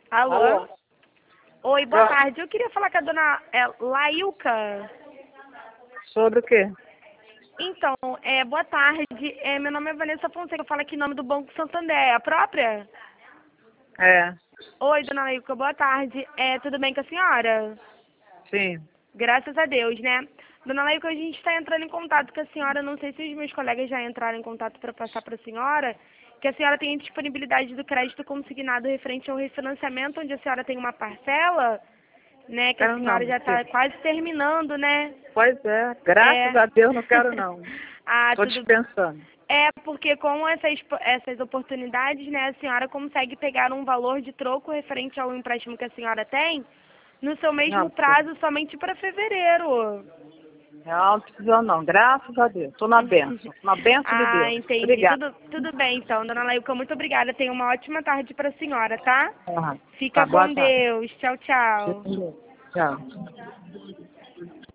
Alô? Alô? Oi, boa Ah, tarde. Eu queria falar com a dona Lailka. sobre o quê? Então, boa tarde. Meu nome é Vanessa Fonseca. Eu falo aqui em nome do Banco Santander. É a própria? É, Oi, dona Lailka, boa tarde. Tudo bem com a senhora? sim. Graças a Deus, né? Dona Lailka, a gente está entrando em contato com a senhora. Não sei se os meus colegas já entraram em contato para passar para a senhora. Que a senhora tem a disponibilidade do crédito consignado referente ao refinanciamento, onde a senhora tem uma parcela, né? Que a Quero senhora não, já está filho. quase terminando, né? Pois é, graças É. a Deus não quero não. Ah, Tô tudo. dispensando. Porque com essas oportunidades, né, a senhora consegue pegar um valor de troco referente ao empréstimo que a senhora tem no seu mesmo Não, filho. prazo somente para fevereiro. Não precisa não, graças a Deus. Tô na bênção, na bênção de Ah, Deus. entendi. Obrigada. Tudo bem, então, dona Lailka, muito obrigada. Tenha uma ótima tarde para a senhora, tá? Aham. Fica Tá, boa com tarde. Deus. Tchau, tchau. Tchau.